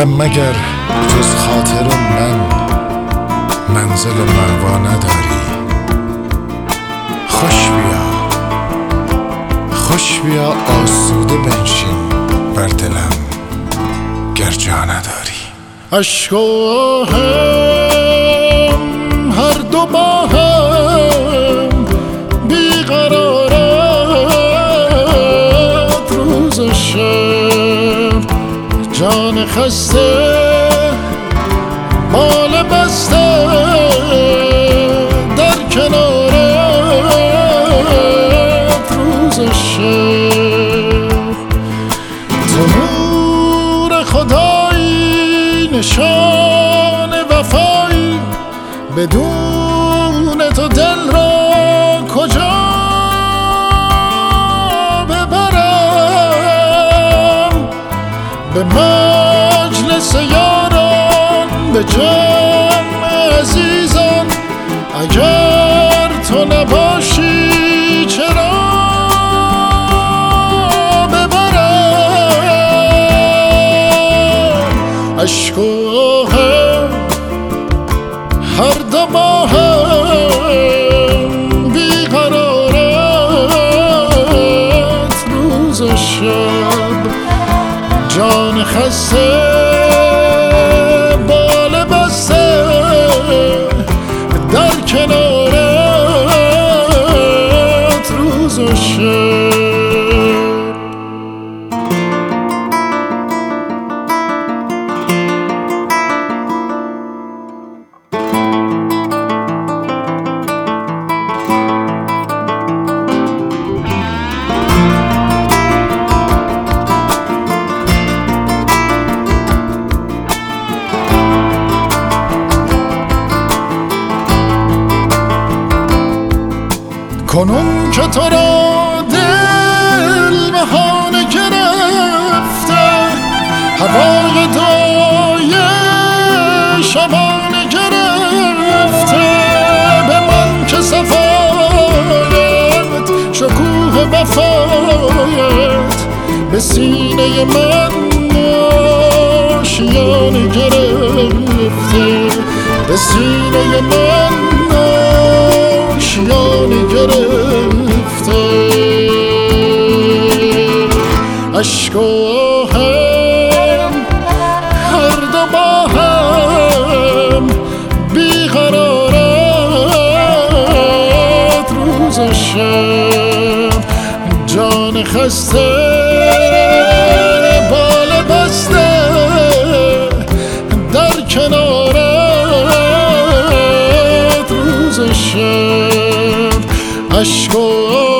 مگر جز خاطر من منزل مأوا نداری. خوش بیا آسوده بنشین بر دلم گر جا نداری. عشق و آهم هر دو با هم بیقرارت روز و شب، جان خسته بال بسته در کنارت روز و شب. تو نور خدایی نشان وفایی، بدون تو دل را کجا ببرم؟ به مجلس یاران، به جمع عزیزان، اگر تو نباشی چرا ببرم؟ عشق و آهم هر دو با هم بیقرارت روز و شب، جان خسته بال بسته در کنارت روز و شب. کنون که تو را دل بهانه گرفته، هوای دعای شبانه گرفته، به من که صفایت شکوه وفایت به سینه من آشیانه گرفته، به سینه من آشیانه گرفته. عشق و آهم هر دو با هم بیقرارت روز و شب، جان خسته بال بسته در کنارت روز و شب. عشق و